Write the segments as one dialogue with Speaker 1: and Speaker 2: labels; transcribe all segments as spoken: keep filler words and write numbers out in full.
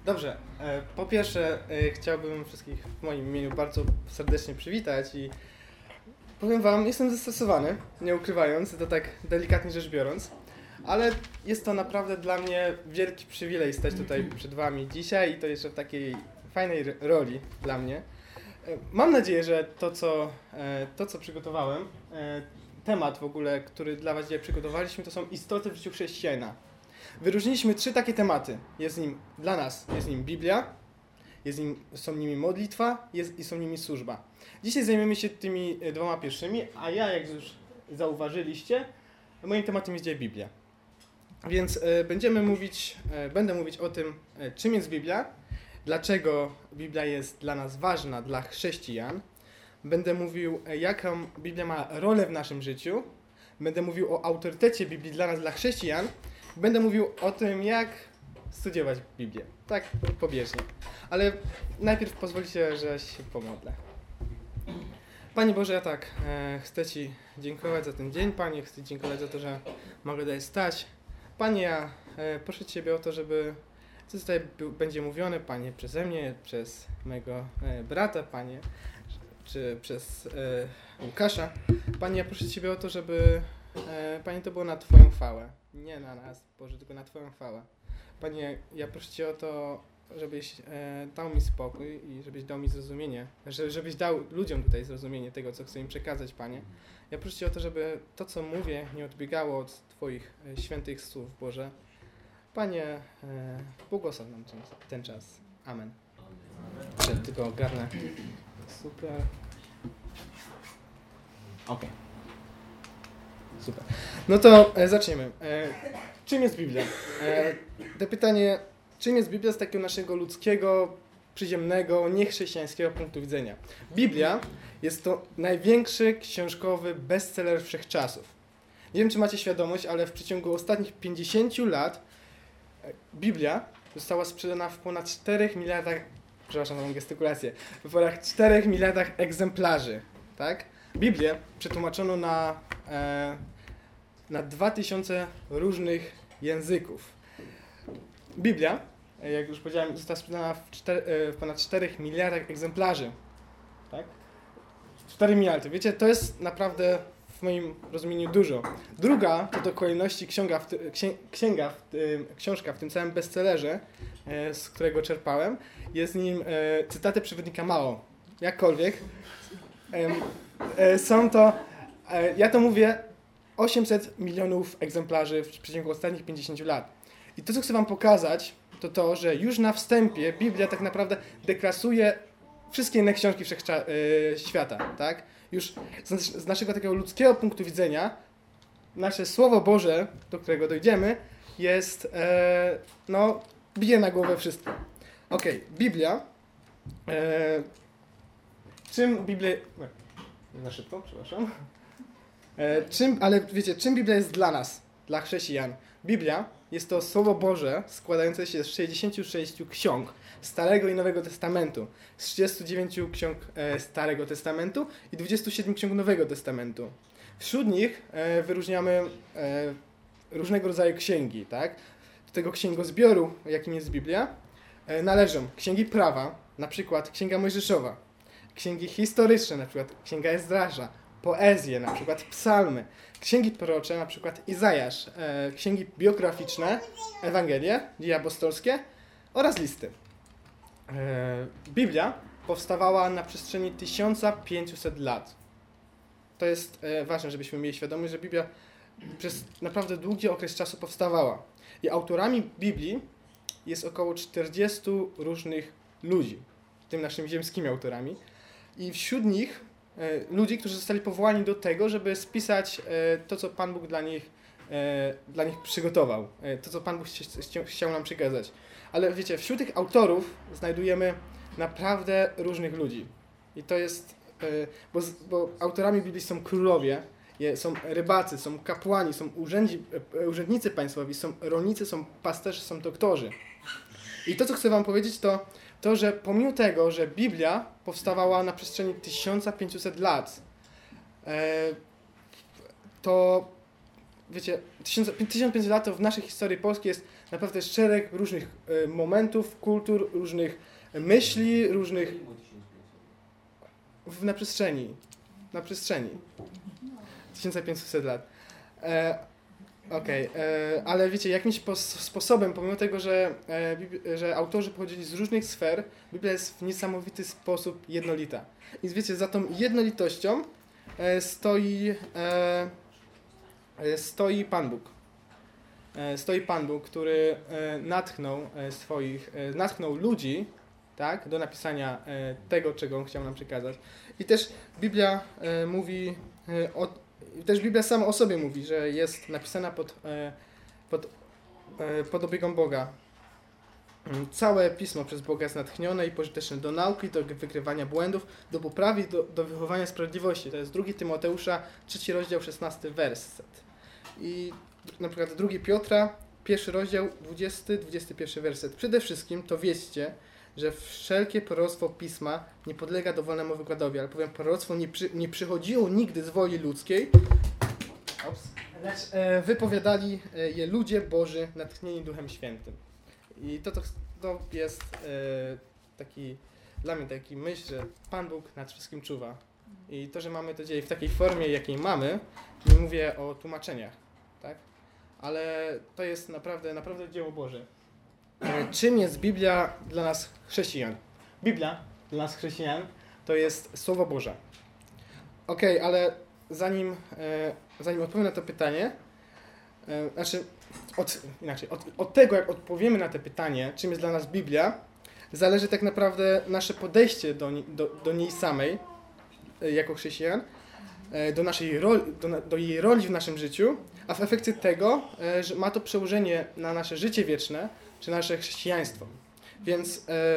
Speaker 1: Dobrze, po pierwsze chciałbym wszystkich w moim imieniu bardzo serdecznie przywitać i powiem wam, jestem zestresowany, nie ukrywając, to tak delikatnie rzecz biorąc, ale jest to naprawdę dla mnie wielki przywilej stać tutaj przed wami dzisiaj i to jeszcze w takiej fajnej roli dla mnie. Mam nadzieję, że to co, to, co przygotowałem, temat w ogóle, który dla was dzisiaj przygotowaliśmy, to są istoty w życiu chrześcijanina. Wyróżniliśmy trzy takie tematy. Jest nim, dla nas jest nim Biblia, jest nim, są nimi modlitwa jest, i są nimi służba. Dzisiaj zajmiemy się tymi dwoma pierwszymi, a ja, jak już zauważyliście, moim tematem jest dzisiaj Biblia. Więc e, będziemy mówić, e, będę mówić o tym, e, czym jest Biblia, dlaczego Biblia jest dla nas ważna, dla chrześcijan. Będę mówił, e, jaką Biblia ma rolę w naszym życiu. Będę mówił o autorytecie Biblii dla nas, dla chrześcijan. Będę mówił o tym, jak studiować Biblię. Tak pobieżnie. Ale najpierw pozwólcie, że się pomodlę. Panie Boże, ja tak e, chcę Ci dziękować za ten dzień, Panie. Chcę Ci dziękować za to, że mogę tutaj stać. Panie, ja e, proszę Ciebie o to, żeby co tutaj będzie mówione, Panie, przeze mnie, przez mojego e, brata, Panie, czy przez e, Łukasza. Panie, ja proszę Ciebie o to, żeby e, Panie, to było na Twoją chwałę. Nie na nas, Boże, tylko na Twoją chwałę. Panie, ja proszę Cię o to, żebyś e, dał mi spokój i żebyś dał mi zrozumienie, że, żebyś dał ludziom tutaj zrozumienie tego, co chcę im przekazać, Panie. Ja proszę Cię o to, żeby to, co mówię, nie odbiegało od Twoich e, świętych słów, Boże. Panie, e, błogosław nam ten, ten czas. Amen. Czy tylko ogarnę. Super. Okej. Okay. Super. No to e, zaczniemy. E, czym jest Biblia? E, to pytanie, czym jest Biblia z takiego naszego ludzkiego, przyziemnego, niechrześcijańskiego punktu widzenia? Biblia jest to największy książkowy bestseller wszechczasów. Nie wiem, czy macie świadomość, ale w przeciągu ostatnich pięćdziesięciu lat Biblia została sprzedana w ponad czterech miliardach, przepraszam za tą gestykulację, w ponad czterech miliardach egzemplarzy, tak? Biblię przetłumaczono na, e, na dwa tysiące różnych języków. Biblia, jak już powiedziałem, została sprzedana w, czter, e, w ponad czterech miliardach egzemplarzy. Tak? cztery miliardy. Wiecie, to jest naprawdę w moim rozumieniu dużo. Druga to do kolejności księga, w, księ, księga w, tym, książka w tym samym bestsellerze, e, z którego czerpałem. Jest nim e, cytaty przewodnika Mao. Jakkolwiek. E, e, są to, e, ja to mówię, osiemset milionów egzemplarzy w przeciągu ostatnich pięćdziesięciu lat. I to, co chcę wam pokazać, to to, że już na wstępie Biblia tak naprawdę deklasuje wszystkie inne książki wszechcza- e, świata, tak? Już z, z naszego takiego ludzkiego punktu widzenia nasze Słowo Boże, do którego dojdziemy, jest, e, no, bije na głowę wszystko. Okej, okay, Biblia. E, czym Biblia... Za szybko, przepraszam. E, czym, ale wiecie, czym Biblia jest dla nas, dla chrześcijan? Biblia jest to Słowo Boże składające się z sześćdziesięciu sześciu ksiąg Starego i Nowego Testamentu, z trzydziestu dziewięciu ksiąg e, Starego Testamentu i dwudziestu siedmiu ksiąg Nowego Testamentu. Wśród nich e, wyróżniamy e, różnego rodzaju księgi, tak? Do tego księgozbioru, jakim jest Biblia, e, należą księgi prawa, na przykład Księga Mojżeszowa, księgi historyczne, na przykład Księga Ezdrasza, poezje, na przykład psalmy, księgi prorocze, na przykład Izajasz, e, księgi biograficzne, Ewangelie, dzieje apostolskie oraz listy. E, Biblia powstawała na przestrzeni tysiąc pięćset lat. To jest e, ważne, żebyśmy mieli świadomość, że Biblia przez naprawdę długi okres czasu powstawała. I autorami Biblii jest około czterdziestu różnych ludzi, w tym naszymi ziemskimi autorami. I wśród nich e, ludzi, którzy zostali powołani do tego, żeby spisać e, to, co Pan Bóg dla nich, e, dla nich przygotował. E, to, co Pan Bóg chci- chciał nam przekazać. Ale wiecie, wśród tych autorów znajdujemy naprawdę różnych ludzi. I to jest, e, bo, bo autorami Biblii są królowie, je, są rybacy, są kapłani, są urzędzi, e, urzędnicy państwowi, są rolnicy, są pasterze, są doktorzy. I to, co chcę wam powiedzieć, to to, że pomimo tego, że Biblia powstawała na przestrzeni tysiąc pięćset lat, e, to wiecie, tysiąc pięćset lat to w naszej historii polskiej jest naprawdę szereg różnych e, momentów, kultur, różnych myśli, różnych w, na przestrzeni, na przestrzeni tysiąc pięćset lat. E, Okej, okay. Ale wiecie, jakimś sposobem, pomimo tego, że, e, że autorzy pochodzili z różnych sfer, Biblia jest w niesamowity sposób jednolita. I wiecie, za tą jednolitością e, stoi, e, stoi Pan Bóg. E, stoi Pan Bóg, który e, natchnął e, swoich, e, natchnął ludzi, tak, do napisania e, tego, czego On chciał nam przekazać. I też Biblia e, mówi e, o Też Biblia sama o sobie mówi, że jest napisana pod, pod, pod opieką Boga. Całe Pismo przez Boga jest natchnione i pożyteczne do nauki, do wykrywania błędów, do poprawy, do, do wychowania sprawiedliwości. To jest drugi Tymoteusza, trzeci rozdział, szesnasty werset. I na przykład drugi Piotra, pierwszy rozdział, dwudziesty, dwudziesty pierwszy werset. Przede wszystkim to wieście, że wszelkie proroctwo Pisma nie podlega dowolnemu wykładowi, ale powiem, proroctwo nie, przy, nie przychodziło nigdy z woli ludzkiej, Ops. lecz e, wypowiadali je ludzie Boży natchnieni Duchem Świętym. I to, to, to jest e, taki, dla mnie taki myśl, że Pan Bóg nad wszystkim czuwa. I to, że mamy to dzieje w takiej formie, jakiej mamy, nie mówię o tłumaczeniach, tak? Ale to jest naprawdę, naprawdę dzieło Boże. Czym jest Biblia dla nas chrześcijan? Biblia dla nas chrześcijan to jest Słowo Boże. Okej, okay, ale zanim, e, zanim odpowiem na to pytanie, e, znaczy od, inaczej, od, od tego, jak odpowiemy na to pytanie, czym jest dla nas Biblia, zależy tak naprawdę nasze podejście do, do, do niej samej, e, jako chrześcijan, e, do, naszej roli, do, do jej roli w naszym życiu, a w efekcie tego, e, że ma to przełożenie na nasze życie wieczne, czy nasze chrześcijaństwo. Więc e,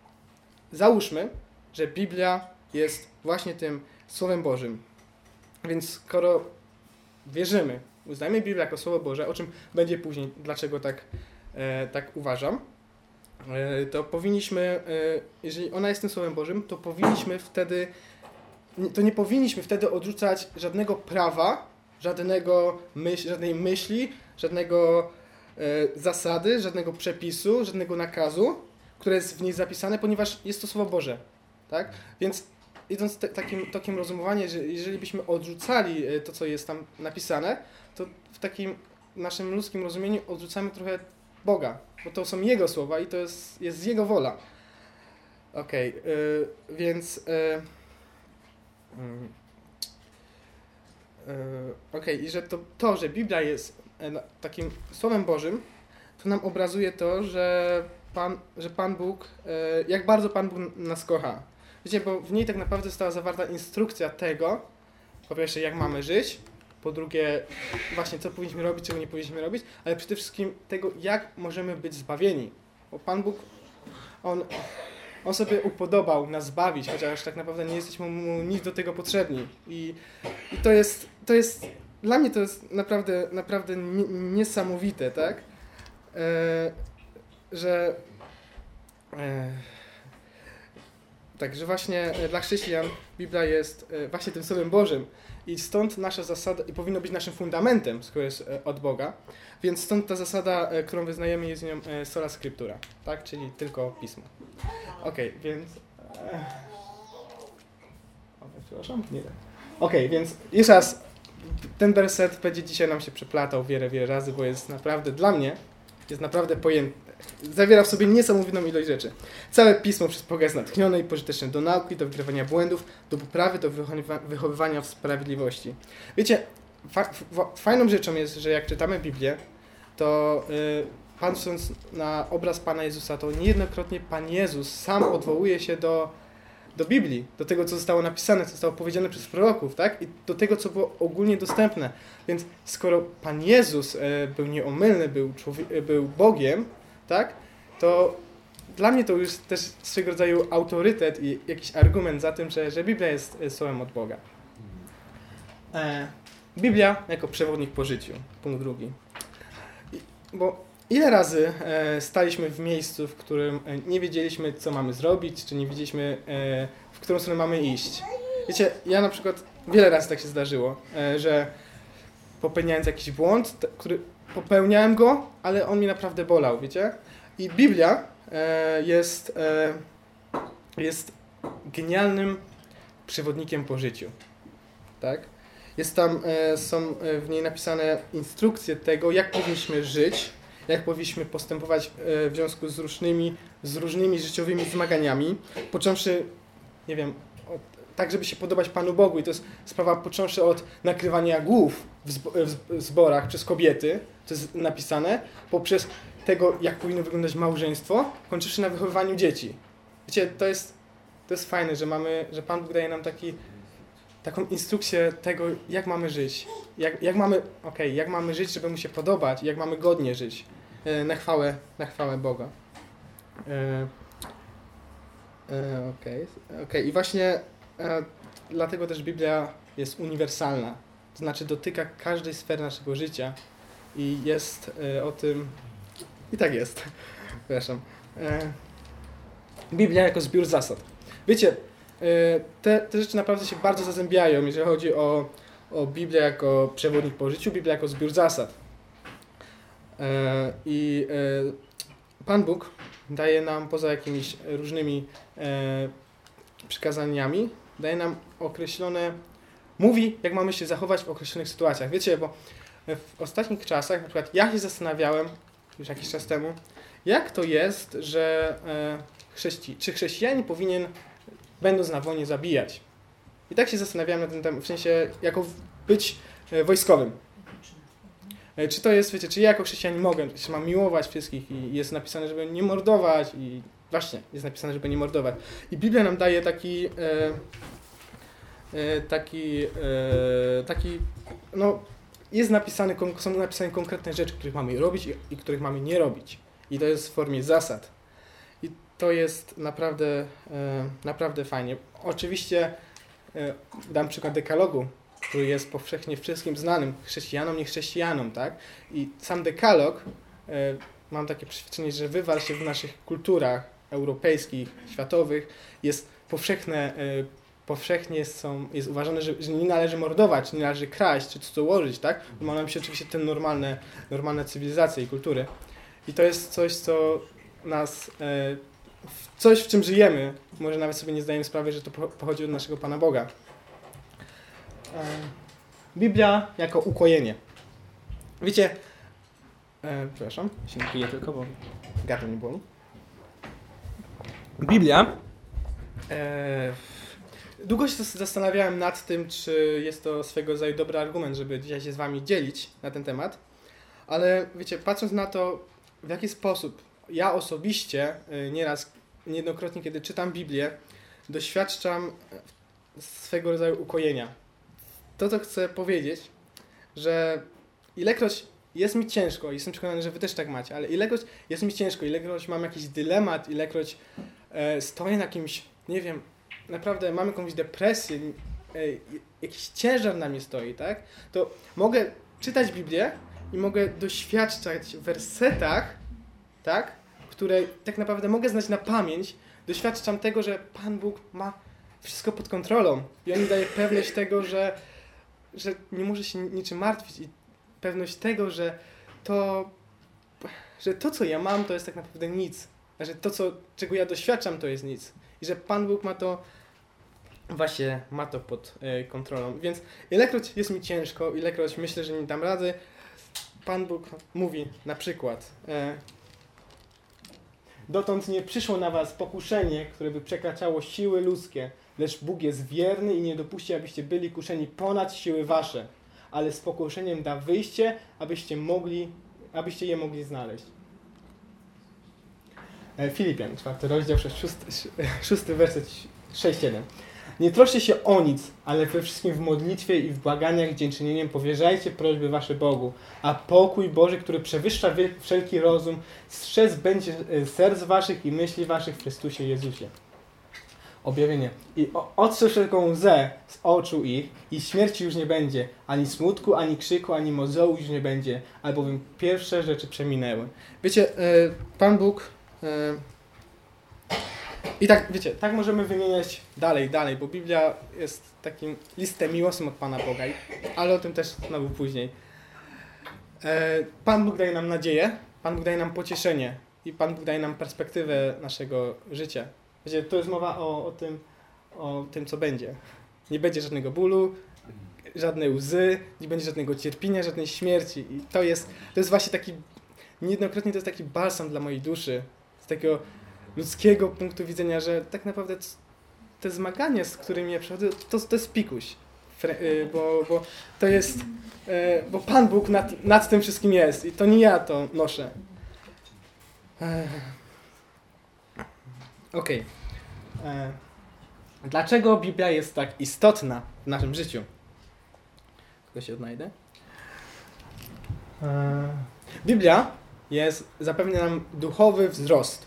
Speaker 1: załóżmy, że Biblia jest właśnie tym Słowem Bożym. Więc skoro wierzymy, uznajmy Biblię jako Słowo Boże, o czym będzie później, dlaczego tak, e, tak uważam, e, to powinniśmy, e, jeżeli ona jest tym Słowem Bożym, to powinniśmy wtedy, to nie powinniśmy wtedy odrzucać żadnego prawa, żadnego myśl, żadnej myśli, żadnego zasady, żadnego przepisu, żadnego nakazu, które jest w niej zapisane, ponieważ jest to Słowo Boże. Tak? Więc idąc te, takim tokiem rozumowania, że jeżeli byśmy odrzucali to, co jest tam napisane, to w takim naszym ludzkim rozumieniu odrzucamy trochę Boga, bo to są Jego słowa i to jest, jest Jego wola. Okej, okay, yy, więc... Yy, yy, Okej, okay, i że to, to, że Biblia jest takim Słowem Bożym, to nam obrazuje to, że Pan, że Pan Bóg, jak bardzo Pan Bóg nas kocha. Wiecie, bo w niej tak naprawdę została zawarta instrukcja tego, po pierwsze, jak mamy żyć, po drugie, właśnie co powinniśmy robić, czego nie powinniśmy robić, ale przede wszystkim tego, jak możemy być zbawieni. Bo Pan Bóg, On, on sobie upodobał nas zbawić, chociaż tak naprawdę nie jesteśmy Mu nic do tego potrzebni. I, i to jest, to jest Dla mnie to jest naprawdę, naprawdę niesamowite, tak? E, że e, tak, że właśnie dla chrześcijan Biblia jest e, właśnie tym Słowem Bożym i stąd nasza zasada, i powinno być naszym fundamentem, skoro jest e, od Boga, więc stąd ta zasada, e, którą wyznajemy, jest nią e, sola scriptura, tak? Czyli tylko Pismo. Okej, okay, więc... E, przepraszam? Nie wiem. Okej, okay, więc jeszcze raz, ten werset będzie dzisiaj nam się przeplatał wiele, wiele razy, bo jest naprawdę dla mnie, jest naprawdę pojęty. Zawiera w sobie niesamowitą ilość rzeczy. Całe Pismo przez Boga jest natchnione i pożyteczne do nauki, do wykrywania błędów, do poprawy, do wychowywania w sprawiedliwości. Wiecie, fa fajną rzeczą jest, że jak czytamy Biblię, to yy, patrząc na obraz Pana Jezusa, to niejednokrotnie Pan Jezus sam odwołuje się do do Biblii, do tego, co zostało napisane, co zostało powiedziane przez proroków, tak? I do tego, co było ogólnie dostępne. Więc skoro Pan Jezus e, był nieomylny, był, człowiek, był Bogiem, tak? To dla mnie to już też swego rodzaju autorytet i jakiś argument za tym, że, że Biblia jest słowem od Boga. E, Biblia jako przewodnik po życiu. Punkt drugi. I, bo ile razy e, staliśmy w miejscu, w którym nie wiedzieliśmy, co mamy zrobić, czy nie wiedzieliśmy, e, w którą stronę mamy iść. Wiecie, ja na przykład wiele razy tak się zdarzyło, e, że popełniając jakiś błąd, t, który popełniałem go, ale on mi naprawdę bolał, wiecie? I Biblia e, jest, e, jest genialnym przewodnikiem po życiu, tak? Jest tam, e, są w niej napisane instrukcje tego, jak powinniśmy żyć, jak powinniśmy postępować e, w związku z różnymi, z różnymi życiowymi zmaganiami, począwszy, nie wiem, od, tak żeby się podobać Panu Bogu i to jest sprawa począwszy od nakrywania głów w, zbo, w zborach przez kobiety, to jest napisane, poprzez tego, jak powinno wyglądać małżeństwo, kończywszy na wychowywaniu dzieci. Wiecie, to jest, to jest fajne, że mamy, że Pan Bóg daje nam taki, taką instrukcję tego, jak mamy żyć. Jak, jak mamy, okej, jak mamy żyć, żeby mu się podobać, jak mamy godnie żyć. E, na chwałę, na chwałę Boga. E, e, okej, okej. I właśnie e, dlatego też Biblia jest uniwersalna. To znaczy dotyka każdej sfery naszego życia i jest e, o tym... I tak jest. Przepraszam. E, Biblia jako zbiór zasad. Wiecie, te, te rzeczy naprawdę się bardzo zazębiają, jeżeli chodzi o, o Biblię jako przewodnik po życiu, Biblia jako zbiór zasad. E, I e, Pan Bóg daje nam, poza jakimiś różnymi e, przykazaniami, daje nam określone, mówi, jak mamy się zachować w określonych sytuacjach. Wiecie, bo w ostatnich czasach, na przykład ja się zastanawiałem, już jakiś czas temu, jak to jest, że e, chrześci- czy chrześcijanin powinien, będąc na wojnie, zabijać. I tak się zastanawiałem na ten temat, w sensie, jako być e, wojskowym. E, czy to jest, wiecie, czy ja jako chrześcijanin mogę, czy mam miłować wszystkich i jest napisane, żeby nie mordować i właśnie, jest napisane, żeby nie mordować. I Biblia nam daje taki, e, e, taki, e, taki, no, jest napisane, są napisane konkretne rzeczy, których mamy robić i, i których mamy nie robić. I to jest w formie zasad. I to jest naprawdę, e, naprawdę fajnie. Oczywiście e, dam przykład dekalogu, który jest powszechnie wszystkim znanym, chrześcijanom, niechrześcijanom, tak? I sam dekalog, e, mam takie przeświadczenie, że wywarł się w naszych kulturach europejskich, światowych, jest powszechne, e, powszechnie są, jest uważane, że, że nie należy mordować, nie należy kraść, czy cudzołożyć, tak? Bo ma nam się oczywiście te normalne, normalne cywilizacje i kultury. I to jest coś, co nas, e, coś w czym żyjemy, może nawet sobie nie zdajemy sprawy, że to pochodzi od naszego Pana Boga. E, Biblia jako ukojenie. Wiecie, e, przepraszam, się napiję tylko, bo gardło mi boli. Biblia, e, długo się zastanawiałem nad tym, czy jest to swego rodzaju dobry argument, żeby dzisiaj się z wami dzielić na ten temat, ale wiecie, patrząc na to, w jaki sposób ja osobiście nieraz, niejednokrotnie, kiedy czytam Biblię, doświadczam swego rodzaju ukojenia. To, co chcę powiedzieć, że ilekroć jest mi ciężko, jestem przekonany, że wy też tak macie, ale ilekroć jest mi ciężko, ilekroć mam jakiś dylemat, ilekroć e, stoję na kimś, nie wiem, naprawdę mam jakąś depresję, e, jakiś ciężar na mnie stoi, tak, to mogę czytać Biblię i mogę doświadczać w wersetach, tak, które tak naprawdę mogę znać na pamięć, doświadczam tego, że Pan Bóg ma wszystko pod kontrolą i On mi daje pewność tego, że, że nie muszę się niczym martwić i pewność tego, że to, że to, co ja mam, to jest tak naprawdę nic, a że to, co, czego ja doświadczam, to jest nic i że Pan Bóg ma to właśnie, ma to pod y, kontrolą, więc ilekroć jest mi ciężko, ilekroć myślę, że nie dam rady, Pan Bóg mówi na przykład, e, dotąd nie przyszło na was pokuszenie, które by przekraczało siły ludzkie, lecz Bóg jest wierny i nie dopuści, abyście byli kuszeni ponad siły wasze, ale z pokuszeniem da wyjście, abyście mogli, abyście je mogli znaleźć. E, Filipian, czwarty rozdział, szósty, szósty werset, sześć siedem. Nie troszcie się o nic, ale we wszystkim w modlitwie i w błaganiach dziękczynieniem powierzajcie prośby wasze Bogu, a pokój Boży, który przewyższa wszelki rozum, strzec będzie serc waszych i myśli waszych w Chrystusie Jezusie. Objawienie. I otrze wszelką łzę z oczu ich i śmierci już nie będzie, ani smutku, ani krzyku, ani mozołu już nie będzie, albowiem pierwsze rzeczy przeminęły. Wiecie, Pan Bóg... I tak, wiecie, tak możemy wymieniać dalej, dalej, bo Biblia jest takim listem miłosnym od Pana Boga, ale o tym też znowu później. Pan Bóg daje nam nadzieję, Pan Bóg daje nam pocieszenie i Pan Bóg daje nam perspektywę naszego życia. Wiecie, to jest mowa o, o, tym, o tym, co będzie. Nie będzie żadnego bólu, żadnej łzy, nie będzie żadnego cierpienia, żadnej śmierci. I to jest, to jest właśnie taki, niejednokrotnie to jest taki balsam dla mojej duszy. Z takiego ludzkiego punktu widzenia, że tak naprawdę te zmagania, z którymi ja przechodzę, to, to jest pikuś. Bo, bo to jest, bo Pan Bóg nad, nad tym wszystkim jest i to nie ja to noszę. Okej. Okay. Dlaczego Biblia jest tak istotna w naszym życiu? Tylko się odnajdę. Biblia jest, zapewnia nam duchowy wzrost.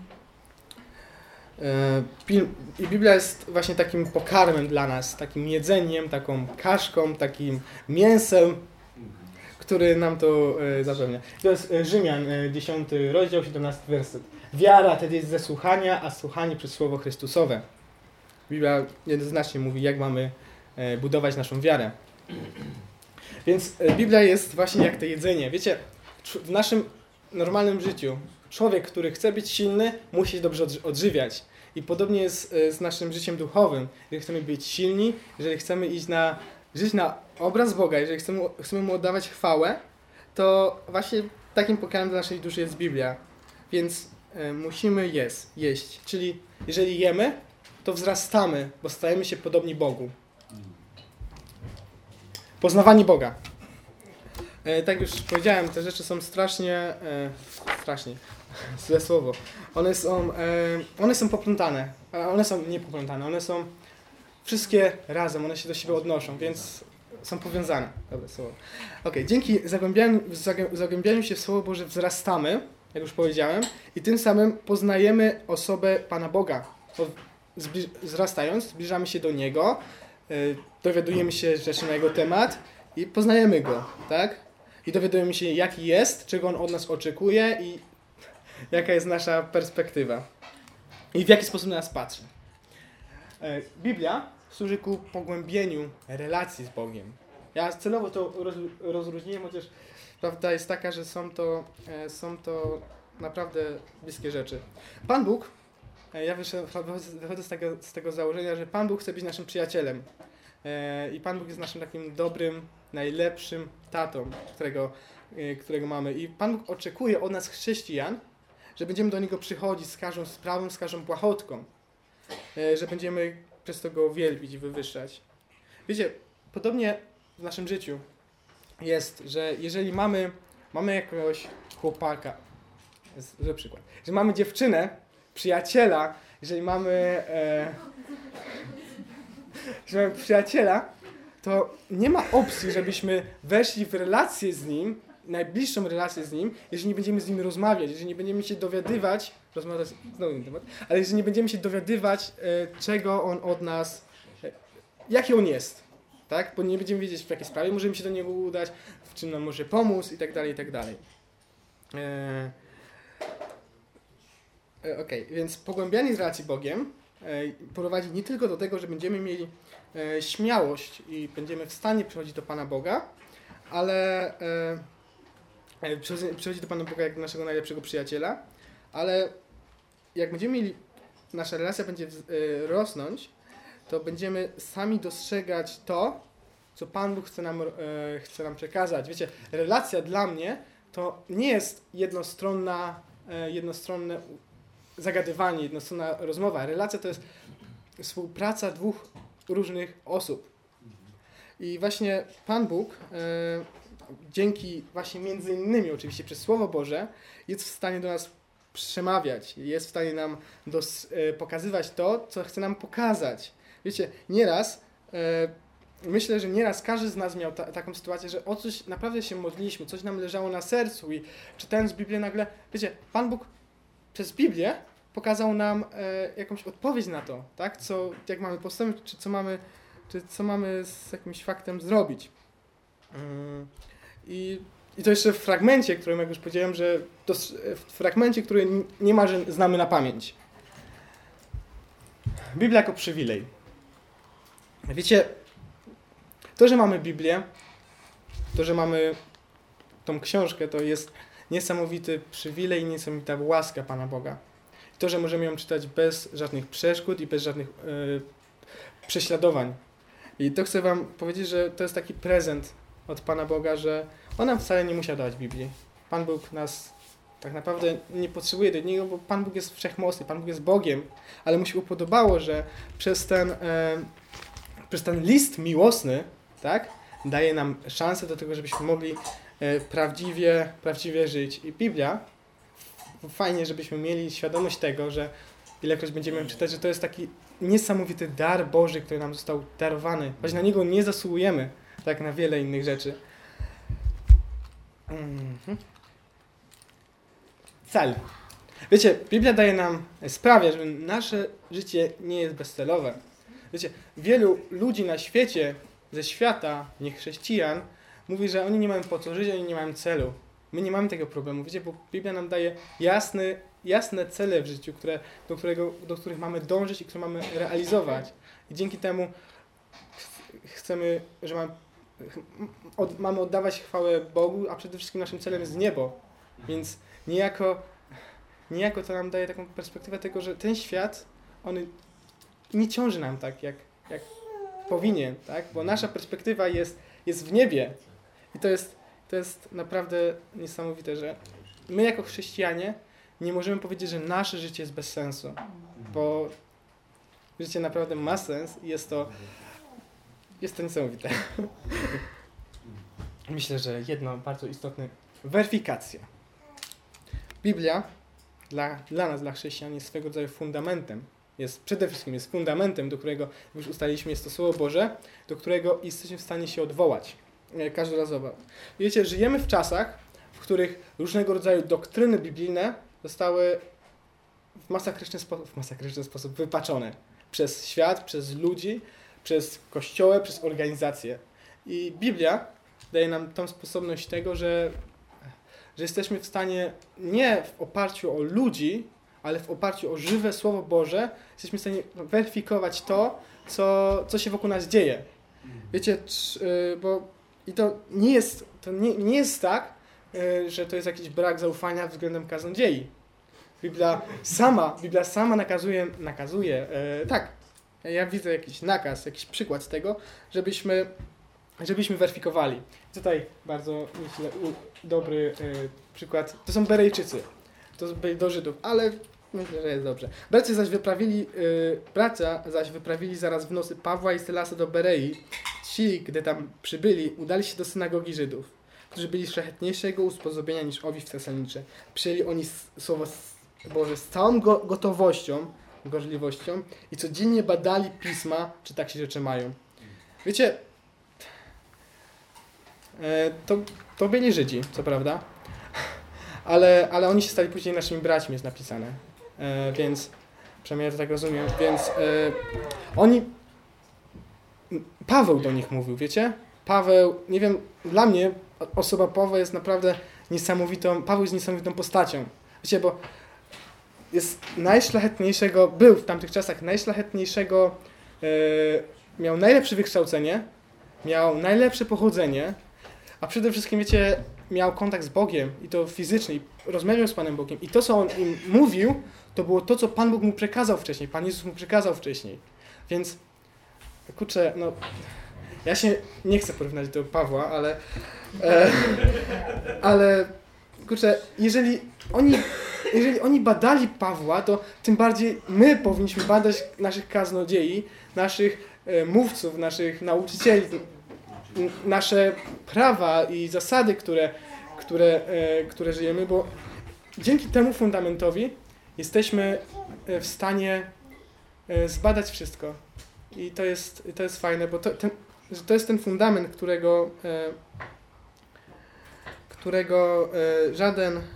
Speaker 1: I Biblia jest właśnie takim pokarmem dla nas, takim jedzeniem, taką kaszką, takim mięsem, który nam to zapewnia. To jest Rzymian, dziesiąty rozdział, siedemnasty werset. Wiara tedy jest ze słuchania, a słuchanie przez Słowo Chrystusowe. Biblia jednoznacznie mówi, jak mamy budować naszą wiarę. Więc Biblia jest właśnie jak to jedzenie. Wiecie, w naszym normalnym życiu człowiek, który chce być silny, musi się dobrze odżywiać. I podobnie jest z naszym życiem duchowym. Jeżeli chcemy być silni, jeżeli chcemy iść na, żyć na obraz Boga, jeżeli chcemy, chcemy Mu oddawać chwałę, to właśnie takim pokarmem dla naszej duszy jest Biblia. Więc y, musimy jest, jeść. Czyli jeżeli jemy, to wzrastamy, bo stajemy się podobni Bogu. Poznawanie Boga. E, tak już powiedziałem, te rzeczy są strasznie, e, strasznie, złe słowo. One są, e, one są poplątane, one są niepoplątane, one są wszystkie razem, one się do siebie odnoszą, więc są powiązane. Dobre słowo. Okay, dzięki zagłębianiu, zagłębianiu się w Słowo Boże wzrastamy, jak już powiedziałem, i tym samym poznajemy osobę Pana Boga. Zbliż, wzrastając, zbliżamy się do Niego, e, dowiadujemy się rzeczy na Jego temat i poznajemy Go, tak? I dowiadujemy się, jaki jest, czego On od nas oczekuje i jaka jest nasza perspektywa. I w jaki sposób na nas patrzy. Biblia służy ku pogłębieniu relacji z Bogiem. Ja celowo to roz, rozróżniłem, chociaż prawda jest taka, że są to, są to naprawdę bliskie rzeczy. Pan Bóg, ja wychodzę z tego, z tego założenia, że Pan Bóg chce być naszym przyjacielem. I Pan Bóg jest naszym takim dobrym, najlepszym tatą, którego, którego mamy. I Pan Bóg oczekuje od nas chrześcijan, że będziemy do Niego przychodzić z każdą sprawą, z każdą błahotką. Że będziemy przez to Go wielbić i wywyższać. Wiecie, podobnie w naszym życiu jest, że jeżeli mamy, mamy jakiegoś chłopaka, jest zły przykład, że mamy dziewczynę, przyjaciela, jeżeli mamy... E, że mamy przyjaciela, to nie ma opcji, żebyśmy weszli w relację z nim, najbliższą relację z nim, jeżeli nie będziemy z nim rozmawiać, jeżeli nie będziemy się dowiadywać, rozmawiać znowu ten temat, ale jeżeli nie będziemy się dowiadywać, e, czego on od nas, e, jaki on jest, tak? Bo nie będziemy wiedzieć, w jakiej sprawie możemy się do niego udać, w czym nam może pomóc i tak dalej, i tak dalej. E, e, Okej, okay. Więc pogłębianie z relacji z Bogiem prowadzi nie tylko do tego, że będziemy mieli e, śmiałość i będziemy w stanie przychodzić do Pana Boga, ale e, przychodzić do Pana Boga jak do naszego najlepszego przyjaciela, ale jak będziemy mieli, nasza relacja będzie e, rosnąć, to będziemy sami dostrzegać to, co Pan Bóg chce nam, e, chce nam przekazać. Wiecie, relacja dla mnie to nie jest jednostronna, e, jednostronne zagadywanie, jednostronna rozmowa. Relacja to jest współpraca dwóch różnych osób. I właśnie Pan Bóg e, dzięki właśnie między innymi oczywiście przez Słowo Boże jest w stanie do nas przemawiać, jest w stanie nam dos, e, pokazywać to, co chce nam pokazać. Wiecie, nieraz e, myślę, że nieraz każdy z nas miał ta, taką sytuację, że o coś naprawdę się modliliśmy, coś nam leżało na sercu i czytając Biblię nagle, wiecie, Pan Bóg przez Biblię pokazał nam e, jakąś odpowiedź na to, tak? Co, jak mamy postąpić, czy co mamy, czy co mamy z jakimś faktem zrobić. Yy, i, I to jeszcze w fragmencie, którym jak już powiedziałem, że to w fragmencie, który niemalże znamy na pamięć. Biblia jako przywilej. Wiecie, to, że mamy Biblię, to, że mamy tą książkę, to jest niesamowity przywilej i niesamowita łaska Pana Boga. To, że możemy ją czytać bez żadnych przeszkód i bez żadnych yy, prześladowań. I to chcę wam powiedzieć, że to jest taki prezent od Pana Boga, że On nam wcale nie musiał dawać Biblii. Pan Bóg nas tak naprawdę nie potrzebuje do Niego, bo Pan Bóg jest wszechmocny, Pan Bóg jest Bogiem, ale mu się upodobało, że przez ten, e, przez ten list miłosny, tak, daje nam szansę do tego, żebyśmy mogli e, prawdziwie, prawdziwie żyć. I Biblia, fajnie, żebyśmy mieli świadomość tego, że ilekroć będziemy czytać, że to jest taki niesamowity dar Boży, który nam został darowany, choć na niego nie zasługujemy, tak na wiele innych rzeczy. Mhm. Cel. Wiecie, Biblia daje nam, sprawia, że nasze życie nie jest bezcelowe. Wiecie, wielu ludzi na świecie, ze świata, nie chrześcijan, mówi, że oni nie mają po co żyć, oni nie mają celu. My nie mamy tego problemu, wiecie, bo Biblia nam daje jasny, jasne cele w życiu, które, do, którego, do których mamy dążyć i które mamy realizować. I dzięki temu chcemy, że mamy, od, mamy oddawać chwałę Bogu, a przede wszystkim naszym celem jest niebo. Więc niejako, niejako to nam daje taką perspektywę tego, że ten świat, on nie ciąży nam tak, jak, jak powinien, tak? Bo nasza perspektywa jest, jest w niebie. I to jest, to jest naprawdę niesamowite, że my jako chrześcijanie nie możemy powiedzieć, że nasze życie jest bez sensu, bo życie naprawdę ma sens i jest to, jest to niesamowite. Myślę, że jedno bardzo istotne, weryfikacja. Biblia dla, dla nas, dla chrześcijan jest swego rodzaju fundamentem. Jest przede wszystkim jest fundamentem, do którego już ustaliliśmy, jest to Słowo Boże, do którego jesteśmy w stanie się odwołać każdorazowo. Wiecie, żyjemy w czasach, w których różnego rodzaju doktryny biblijne zostały w masakryczny sposób, w masakryczny sposób wypaczone przez świat, przez ludzi, przez kościoły, przez organizacje. I Biblia daje nam tą sposobność tego, że, że jesteśmy w stanie nie w oparciu o ludzi, ale w oparciu o żywe Słowo Boże jesteśmy w stanie weryfikować to, co, co się wokół nas dzieje. Wiecie, bo i to nie jest, to nie, nie jest tak, że to jest jakiś brak zaufania względem kaznodziei. Biblia sama, Biblia sama nakazuje, nakazuje, e, tak, ja widzę jakiś nakaz, jakiś przykład tego, żebyśmy, żebyśmy weryfikowali. Tutaj bardzo, myślę, u, dobry e, przykład, to są Berejczycy, to byli do Żydów, ale myślę, że jest dobrze. Bracia zaś wyprawili, e, bracia zaś wyprawili zaraz w nosy Pawła i Sylasa do Berei. Ci, gdy tam przybyli, udali się do synagogi Żydów, którzy byli szlachetniejszego usposobienia niż owi w Tesalonice. Przyjęli oni Słowo Boże z całą go gotowością, gorliwością i codziennie badali pisma, czy tak się rzeczy mają. Wiecie, to, to byli Żydzi, co prawda, ale, ale oni się stali później naszymi braćmi, jest napisane. Więc, przynajmniej ja to tak rozumiem, więc oni, Paweł do nich mówił, wiecie? Paweł, nie wiem, dla mnie osoba Pawła jest naprawdę niesamowitą, Paweł jest niesamowitą postacią. Wiecie, bo jest najszlachetniejszego, był w tamtych czasach najszlachetniejszego, yy, miał najlepsze wykształcenie, miał najlepsze pochodzenie, a przede wszystkim, wiecie, miał kontakt z Bogiem i to fizyczny, i rozmawiał z Panem Bogiem. I to, co on im mówił, to było to, co Pan Bóg mu przekazał wcześniej, Pan Jezus mu przekazał wcześniej. Więc, kurczę, no, ja się nie chcę porównać do Pawła, ale, e, ale, kurczę, jeżeli oni, jeżeli oni badali Pawła, to tym bardziej my powinniśmy badać naszych kaznodziei, naszych e, mówców, naszych nauczycieli, n- nasze prawa i zasady, które, które, e, które żyjemy, bo dzięki temu fundamentowi jesteśmy w stanie e, zbadać wszystko. I to jest, to jest fajne, bo to, ten, to jest ten fundament, którego, e, którego e, żaden, e,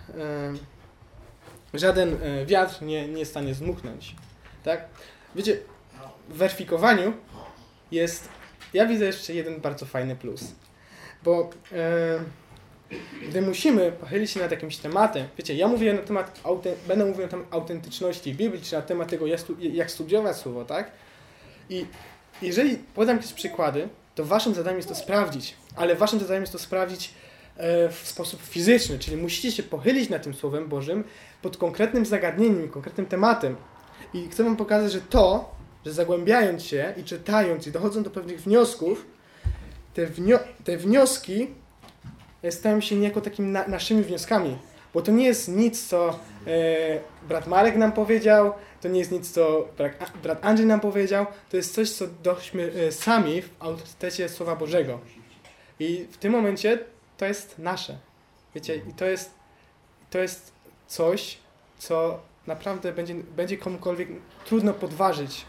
Speaker 1: żaden e, wiatr nie, nie jest w stanie zdmuchnąć. Tak? Wiecie, w weryfikowaniu jest, ja widzę jeszcze jeden bardzo fajny plus, bo e, gdy musimy pochylić się nad jakimś tematem, wiecie, ja mówię na temat, auty, będę mówił na temat autentyczności Biblii, czy na temat tego, jak, stu, jak studiować słowo, tak? I jeżeli podam jakieś przykłady, to waszym zadaniem jest to sprawdzić, ale waszym zadaniem jest to sprawdzić w sposób fizyczny, czyli musicie się pochylić nad tym Słowem Bożym pod konkretnym zagadnieniem, konkretnym tematem. I chcę wam pokazać, że to, że zagłębiając się i czytając i dochodzą do pewnych wniosków, te, wnio te wnioski stają się niejako takimi na naszymi wnioskami. Bo to nie jest nic, co e, brat Marek nam powiedział, to nie jest nic, co brat, brat Andrzej nam powiedział, to jest coś, co doszliśmy e, sami w autorytecie Słowa Bożego. I w tym momencie to jest nasze. Wiecie, i to jest, to jest coś, co naprawdę będzie, będzie komukolwiek trudno podważyć.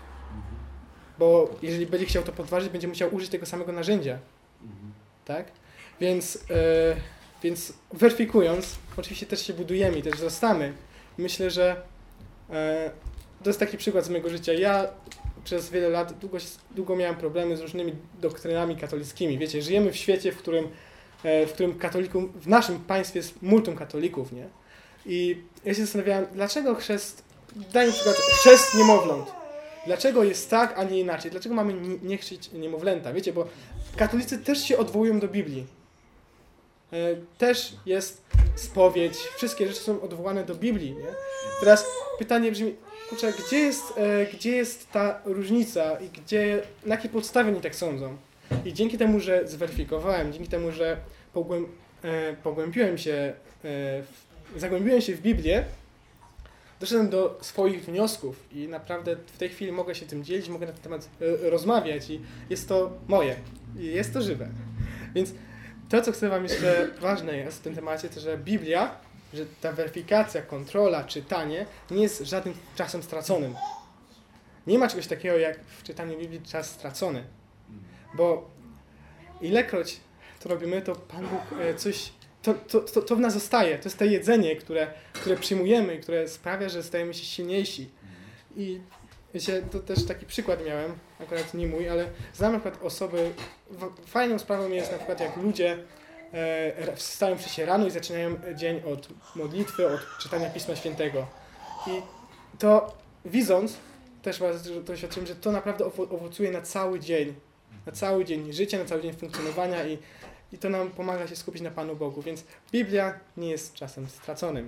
Speaker 1: Bo jeżeli będzie chciał to podważyć, będzie musiał użyć tego samego narzędzia. Tak? Więc, e, więc weryfikując, oczywiście też się budujemy i też wzrastamy. Myślę, że e, to jest taki przykład z mojego życia. Ja przez wiele lat długo, długo miałem problemy z różnymi doktrynami katolickimi. Wiecie, żyjemy w świecie, w którym, e, w którym katolików, w naszym państwie jest multum katolików, nie? I ja się zastanawiałem, dlaczego chrzest, daj mi przykład, chrzest niemowląt. Dlaczego jest tak, a nie inaczej? Dlaczego mamy nie, nie chrzcić niemowlęta? Wiecie, bo katolicy też się odwołują do Biblii. E, też jest spowiedź, wszystkie rzeczy są odwołane do Biblii, nie? Teraz pytanie brzmi, kurczę, gdzie jest, e, gdzie jest ta różnica i gdzie, na jakiej podstawie oni tak sądzą? I dzięki temu, że zweryfikowałem, dzięki temu, że pogłęb, e, pogłębiłem się, e, w, zagłębiłem się w Biblię, doszedłem do swoich wniosków i naprawdę w tej chwili mogę się tym dzielić, mogę na ten temat e, rozmawiać i jest to moje, i jest to żywe. Więc to, co chcę wam jeszcze ważne jest w tym temacie, to że Biblia, że ta weryfikacja, kontrola, czytanie nie jest żadnym czasem straconym. Nie ma czegoś takiego jak w czytaniu Biblii czas stracony. Bo ilekroć to robimy, to Pan Bóg e, coś, to, to, to, to w nas zostaje. To jest to jedzenie, które, które przyjmujemy i które sprawia, że stajemy się silniejsi. I wiecie, to też taki przykład miałem, akurat nie mój, ale znam na przykład osoby, fajną sprawą jest na przykład jak ludzie e, wstają przy się rano i zaczynają dzień od modlitwy, od czytania Pisma Świętego. I to widząc, też was doświadczyłem, że to naprawdę owocuje na cały dzień, na cały dzień życia, na cały dzień funkcjonowania i, i to nam pomaga się skupić na Panu Bogu, więc Biblia nie jest czasem straconym.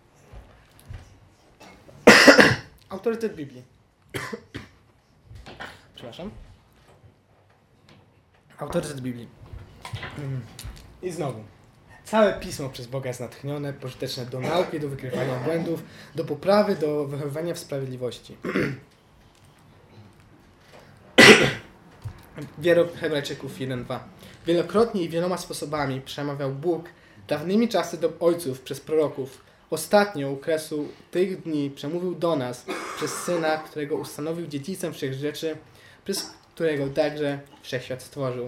Speaker 1: Autorytet Biblii. Przepraszam. Autorytet Biblii. I znowu. Całe Pismo przez Boga jest natchnione, pożyteczne do nauki, do wykrywania błędów, do poprawy, do wychowywania w sprawiedliwości. Wierok Hebrajczyków jeden dwa. Wielokrotnie i wieloma sposobami przemawiał Bóg dawnymi czasy do ojców przez proroków. Ostatnio u kresu tych dni przemówił do nas przez Syna, którego ustanowił dziedzicem wszech rzeczy, przez którego także wszechświat stworzył.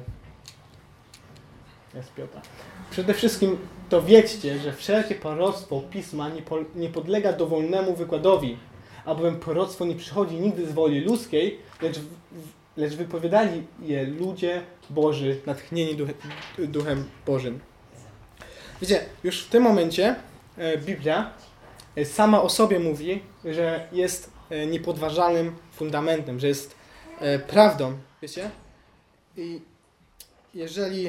Speaker 1: Jest Piotr. Przede wszystkim to wiedzcie, że wszelkie proroctwo Pisma nie, po, nie podlega dowolnemu wykładowi, albowiem proroctwo nie przychodzi nigdy z woli ludzkiej, lecz, lecz wypowiadali je ludzie Boży, natchnieni duch, Duchem Bożym. Wiecie, już w tym momencie e, Biblia e, sama o sobie mówi, że jest e, niepodważalnym fundamentem, że jest e, prawdą, wiecie? I jeżeli, e,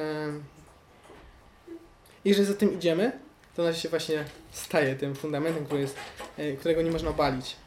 Speaker 1: jeżeli za tym idziemy, to ona się właśnie staje tym fundamentem, który jest, e, którego nie można obalić.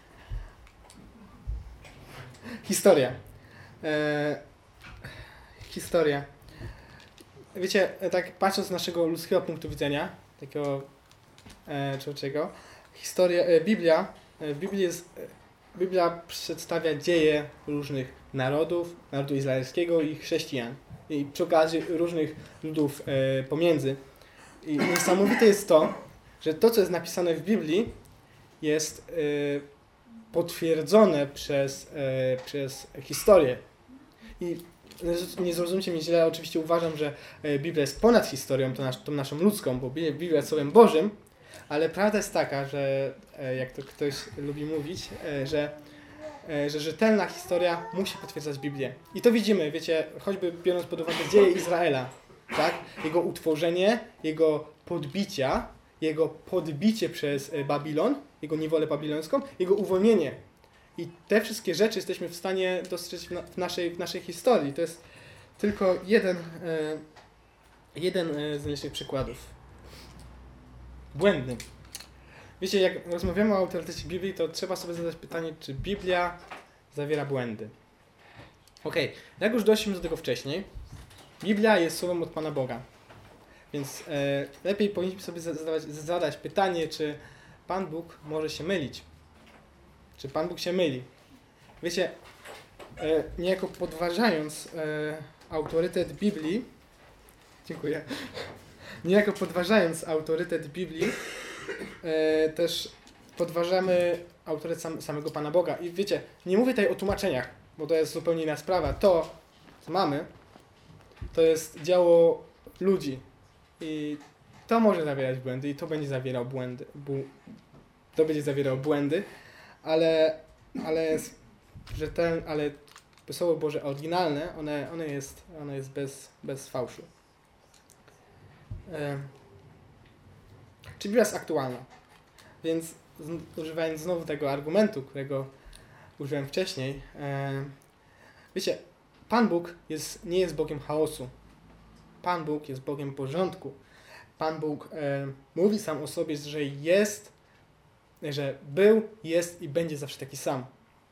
Speaker 1: Historia. E, historia. Wiecie, tak patrząc z naszego ludzkiego punktu widzenia, takiego e, człowieczego, historia, e, Biblia, e, w Biblii jest, e, Biblia przedstawia dzieje różnych narodów, narodu izraelskiego i chrześcijan. I przy okazji różnych ludów e, pomiędzy. I niesamowite jest to, że to, co jest napisane w Biblii, jest e, potwierdzone przez, e, przez historię. I nie zrozumcie mnie źle, oczywiście uważam, że Biblia jest ponad historią, tą, nas, tą naszą ludzką, bo Biblia jest Słowem Bożym, ale prawda jest taka, że jak to ktoś lubi mówić, że, że rzetelna historia musi potwierdzać Biblię. I to widzimy, wiecie, choćby biorąc pod uwagę dzieje Izraela, tak? Jego utworzenie, jego podbicia, jego podbicie przez Babilon, jego niewolę babilońską, jego uwolnienie. I te wszystkie rzeczy jesteśmy w stanie dostrzec w, na, w, naszej, w naszej historii. To jest tylko jeden, e, jeden z najlepszych przykładów. Błędny. Wiecie, jak rozmawiamy o autorytecie Biblii, to trzeba sobie zadać pytanie, czy Biblia zawiera błędy. Okej, okay. Jak już doszliśmy do tego wcześniej, Biblia jest słowem od Pana Boga. Więc e, lepiej powinniśmy sobie zadać, zadać pytanie, czy Pan Bóg może się mylić. Czy Pan Bóg się myli? Wiecie, e, niejako podważając e, autorytet Biblii, dziękuję, niejako podważając autorytet Biblii, e, też podważamy autorytet sam, samego Pana Boga. I wiecie, nie mówię tutaj o tłumaczeniach, bo to jest zupełnie inna sprawa. To, co mamy, to jest dzieło ludzi. I to może zawierać błędy i to będzie zawierał błędy. Bu, to będzie zawierał błędy, ale, ale, że ten, ale Słowo Boże oryginalne, one, one jest, one jest bez, bez fałszu. E, czy Biblia jest aktualna? Więc z, używając znowu tego argumentu, którego użyłem wcześniej, e, wiecie, Pan Bóg jest, nie jest Bogiem chaosu. Pan Bóg jest Bogiem porządku. Pan Bóg e, mówi sam o sobie, że jest, że był, jest i będzie zawsze taki sam.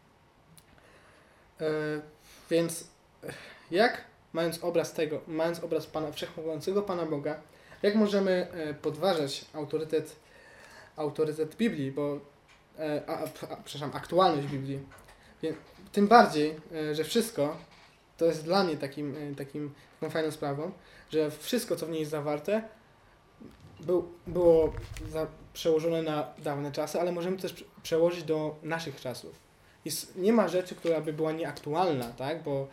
Speaker 1: E, więc jak, mając obraz tego, mając obraz Pana, wszechmogącego Pana Boga, jak możemy e, podważać autorytet, autorytet Biblii, bo, e, a, a, przepraszam, aktualność Biblii. Więc, tym bardziej, e, że wszystko, to jest dla mnie takim, e, takim, taką fajną sprawą, że wszystko, co w niej jest zawarte, był, było za, przełożone na dawne czasy, ale możemy też przełożyć do naszych czasów. I nie ma rzeczy, która by była nieaktualna, tak? Bo,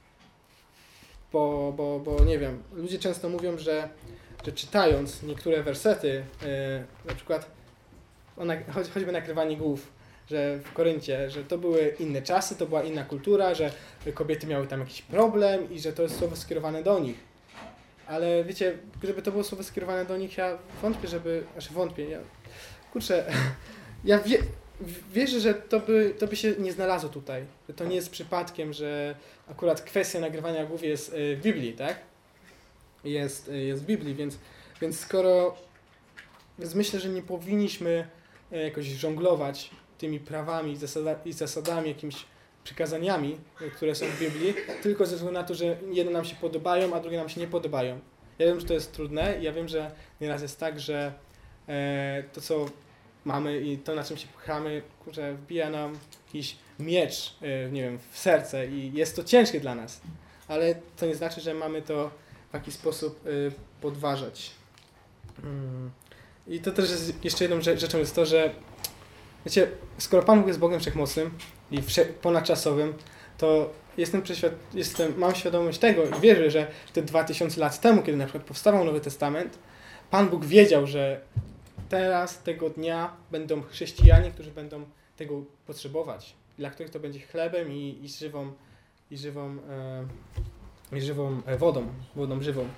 Speaker 1: bo, bo, bo nie wiem, ludzie często mówią, że, że czytając niektóre wersety, yy, na przykład o na, choć, choćby nakrywanie głów, że w Koryncie, że to były inne czasy, to była inna kultura, że kobiety miały tam jakiś problem i że to jest słowo skierowane do nich. Ale wiecie, gdyby to było słowo skierowane do nich, ja wątpię, żeby... Znaczy wątpię, ja... Kurczę, ja wie, wierzę, że to by, to by się nie znalazło tutaj. Że to nie jest przypadkiem, że akurat kwestia nagrywania głów jest w Biblii, tak? Jest, jest w Biblii, więc, więc skoro... Więc myślę, że nie powinniśmy jakoś żonglować tymi prawami zasada, i zasadami, jakimiś przykazaniami, które są w Biblii, tylko ze względu na to, że jedne nam się podobają, a drugie nam się nie podobają. Ja wiem, że to jest trudne i ja wiem, że nieraz jest tak, że e, to, co mamy i to, na czym się pchamy, kurczę, wbija nam jakiś miecz, e, nie wiem, w serce i jest to ciężkie dla nas. Ale to nie znaczy, że mamy to w jakiś sposób e, podważać. Mm. I to też jest jeszcze jedną rzeczą jest to, że wiecie, skoro Pan Bóg jest Bogiem Wszechmocnym i wsze- ponadczasowym, to jestem, przeświad- jestem mam świadomość tego i wierzę, że te dwa tysiące lat temu, kiedy na przykład powstawał Nowy Testament, Pan Bóg wiedział, że teraz, tego dnia będą chrześcijanie, którzy będą tego potrzebować, dla których to będzie chlebem i, i żywą, i żywą, e, i żywą e, wodą, wodą żywą.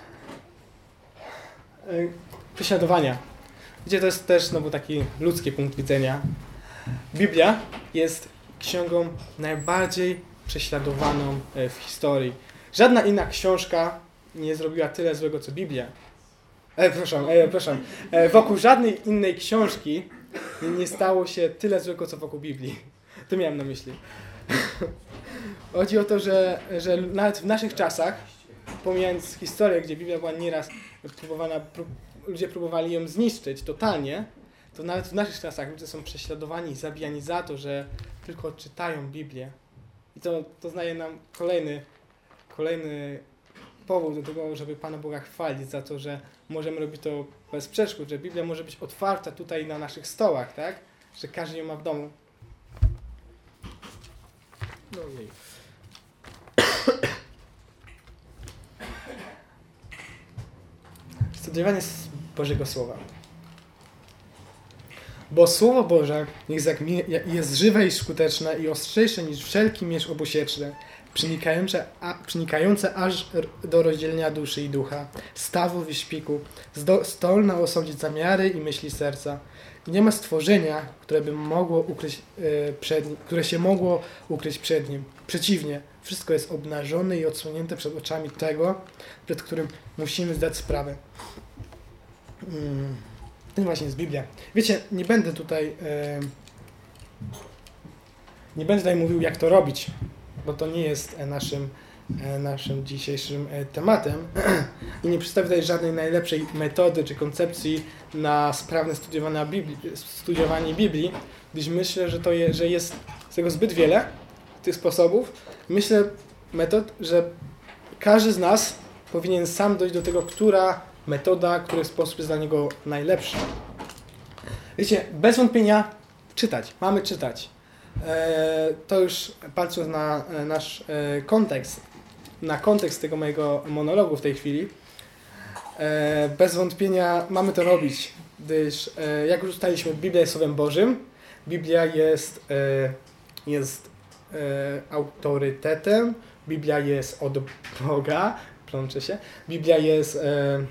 Speaker 1: E, prześladowania. Wiecie, to jest też znowu taki ludzki punkt widzenia. Biblia jest księgą najbardziej prześladowaną w historii. Żadna inna książka nie zrobiła tyle złego, co Biblia. E, przepraszam, e, przepraszam. E, wokół żadnej innej książki nie stało się tyle złego, co wokół Biblii. To miałem na myśli. Chodzi o to, że, że nawet w naszych czasach, pomijając historię, gdzie Biblia była nieraz próbowana, prób, ludzie próbowali ją zniszczyć totalnie, to nawet w naszych czasach ludzie są prześladowani i zabijani za to, że tylko czytają Biblię. I to, to znaje nam kolejny, kolejny powód do tego, żeby Pana Boga chwalić za to, że możemy robić to bez przeszkód, że Biblia może być otwarta tutaj na naszych stołach, tak? Że każdy ją ma w domu. No jej. Studiowanie Bożego Słowa. Bo Słowo Boże jest, jak, jest żywe i skuteczne i ostrzejsze niż wszelki miecz obosieczny. przenikające, a, przenikające aż do rozdzielenia duszy i ducha, stawów i szpiku, zdolna osądzić zamiary i myśli serca. I nie ma stworzenia, które by mogło ukryć e, przed nim, które się mogło ukryć przed nim. Przeciwnie, wszystko jest obnażone i odsłonięte przed oczami tego, przed którym musimy zdać sprawę. Hmm. To właśnie jest Biblia. Wiecie, nie będę tutaj e, nie będę tutaj mówił, jak to robić, bo to nie jest naszym, e, naszym dzisiejszym e, tematem i nie przedstawię tutaj żadnej najlepszej metody czy koncepcji na sprawne studiowanie Biblii, studiowanie Biblii, gdyż myślę, że, to je, że jest z tego zbyt wiele, tych sposobów. Myślę metod, że każdy z nas powinien sam dojść do tego, która metoda, który sposób jest dla niego najlepszy. Wiecie, bez wątpienia czytać. Mamy czytać. E, to już patrząc na e, nasz e, kontekst, na kontekst tego mojego monologu w tej chwili, e, bez wątpienia mamy to robić, gdyż e, jak już ustaliliśmy, Biblia jest Słowem Bożym. Biblia jest, e, jest e, autorytetem. Biblia jest od Boga. Plączę się. Biblia jest e,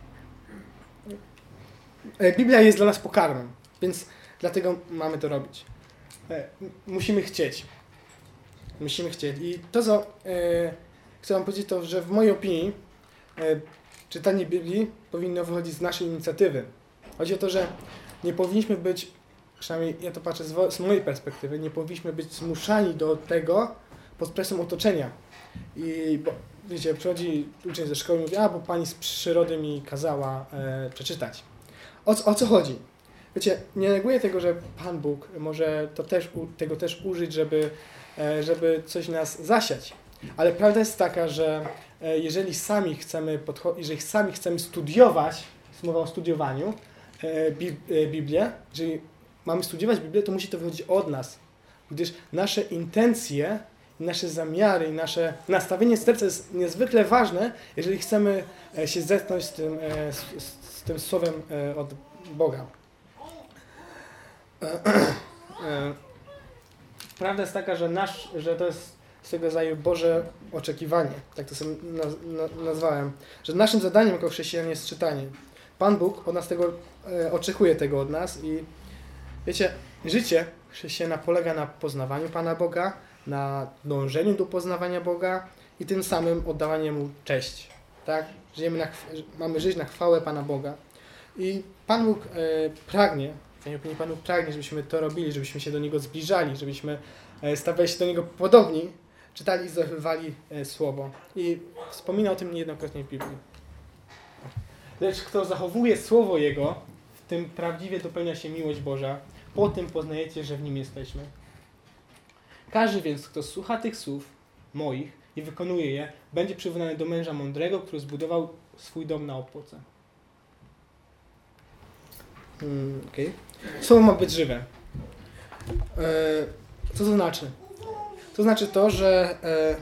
Speaker 1: Biblia jest dla nas pokarmem, więc dlatego mamy to robić. Musimy chcieć. Musimy chcieć. I to, co e, chcę wam powiedzieć, to, że w mojej opinii e, czytanie Biblii powinno wychodzić z naszej inicjatywy. Chodzi o to, że nie powinniśmy być, przynajmniej ja to patrzę z, z mojej perspektywy, nie powinniśmy być zmuszani do tego pod presją otoczenia. I bo, wiecie, przychodzi uczeń ze szkoły i mówi, a bo pani z przyrody mi kazała e, przeczytać. O, o co chodzi? Wiecie, nie neguję tego, że Pan Bóg może to też, tego też użyć, żeby, żeby coś w nas zasiać. Ale prawda jest taka, że jeżeli sami chcemy, podcho- jeżeli sami chcemy studiować, jest mowa o studiowaniu, Biblię, jeżeli mamy studiować Biblię, to musi to wychodzić od nas. Gdyż nasze intencje, nasze zamiary i nasze nastawienie serca jest niezwykle ważne, jeżeli chcemy się zetknąć z tym, z, z tym słowem od Boga. Prawda jest taka, że, nasz, że to jest swego rodzaju Boże oczekiwanie, tak to sobie naz, na, nazwałem, że naszym zadaniem jako chrześcijan jest czytanie. Pan Bóg od nas tego e, oczekuje tego od nas i wiecie, życie chrześcijana polega na poznawaniu Pana Boga, na dążeniu do poznawania Boga i tym samym oddawaniu Mu cześć. Tak? Żyjemy na, mamy żyć na chwałę Pana Boga. I Pan Bóg e, pragnie, w mojej opinii Pan Bóg pragnie, żebyśmy to robili, żebyśmy się do Niego zbliżali, żebyśmy e, stawali się do Niego podobni, czytali i zachowywali e, Słowo. I wspomina o tym niejednokrotnie w Biblii. Lecz kto zachowuje Słowo Jego, w tym prawdziwie dopełnia się miłość Boża, po tym poznajecie, że w Nim jesteśmy. Każdy więc, kto słucha tych słów moich i wykonuje je, będzie przyrównany do męża mądrego, który zbudował swój dom na opłoce. Hmm, okay. Słowo ma być żywe. E, co to znaczy? To znaczy to, że, e,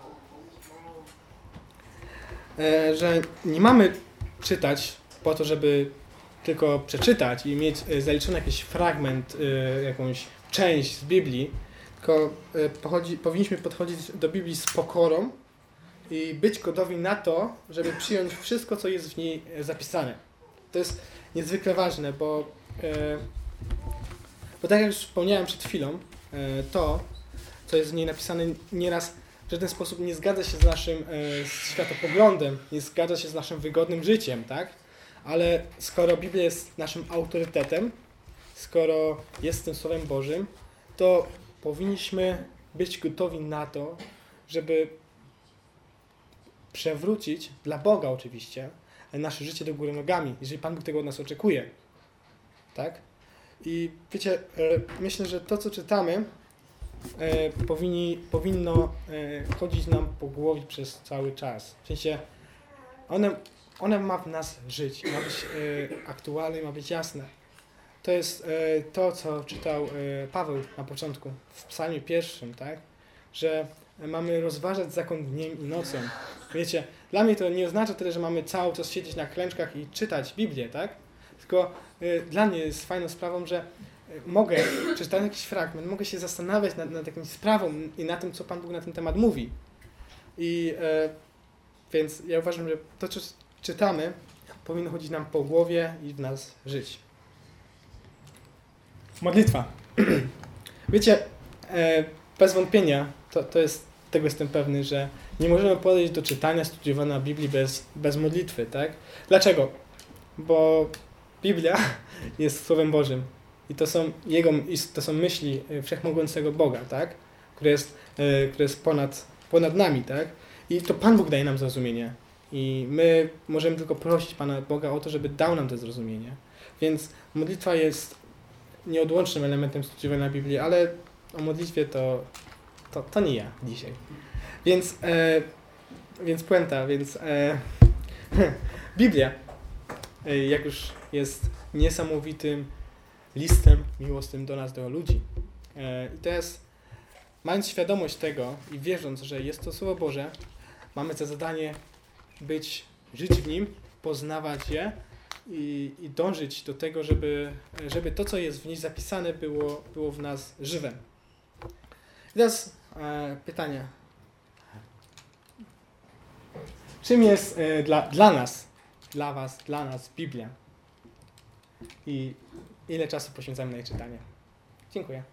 Speaker 1: e, że nie mamy czytać po to, żeby tylko przeczytać i mieć zaliczony jakiś fragment, e, jakąś część z Biblii, tylko e, pochodzi, powinniśmy podchodzić do Biblii z pokorą i być gotowi na to, żeby przyjąć wszystko, co jest w niej zapisane. To jest niezwykle ważne, bo, e, bo tak jak już wspomniałem przed chwilą, e, to, co jest w niej napisane, nieraz w żaden sposób nie zgadza się z naszym e, światopoglądem, nie zgadza się z naszym wygodnym życiem, tak? Ale skoro Biblia jest naszym autorytetem, skoro jest tym Słowem Bożym, to powinniśmy być gotowi na to, żeby przewrócić, dla Boga oczywiście, nasze życie do góry nogami, jeżeli Pan Bóg tego od nas oczekuje. Tak? I wiecie, myślę, że to, co czytamy, e, powinni, powinno e, chodzić nam po głowie przez cały czas. W sensie, one, one ma w nas żyć, ma być e, aktualne, ma być jasne. To jest e, to, co czytał e, Paweł na początku, w psalmie pierwszym, tak? Że mamy rozważać zakon dniem i nocą. Wiecie, dla mnie to nie oznacza tyle, że mamy cały czas siedzieć na klęczkach i czytać Biblię, tak? Tylko y, dla mnie jest fajną sprawą, że y, mogę, przeczytając jakiś fragment, mogę się zastanawiać nad, nad jakąś sprawą i na tym, co Pan Bóg na ten temat mówi. I e, więc ja uważam, że to, co czytamy, powinno chodzić nam po głowie i w nas żyć. Modlitwa. Wiecie, e, bez wątpienia, to, to jest, tego jestem pewny, że nie możemy podejść do czytania, studiowania Biblii bez, bez modlitwy, tak? Dlaczego? Bo Biblia jest Słowem Bożym i to są Jego, to są myśli Wszechmogącego Boga, tak? Który jest, e, który jest ponad, ponad nami, tak? I to Pan Bóg daje nam zrozumienie. I my możemy tylko prosić Pana Boga o to, żeby dał nam to zrozumienie. Więc modlitwa jest nieodłącznym elementem studiowania Biblii, ale o modlitwie to, to, to nie ja dzisiaj. Więc, e, więc puenta, więc e, Biblia, e, jak już jest niesamowitym listem miłosnym do nas, do ludzi. E, I teraz, mając świadomość tego i wierząc, że jest to Słowo Boże, mamy za zadanie być, żyć w nim, poznawać je i, i dążyć do tego, żeby, żeby to, co jest w niej zapisane, było, było w nas żywe. I teraz e, pytanie. Czym jest e, dla, dla nas, dla was, dla nas Biblia? I ile czasu poświęcamy na jej czytanie? Dziękuję.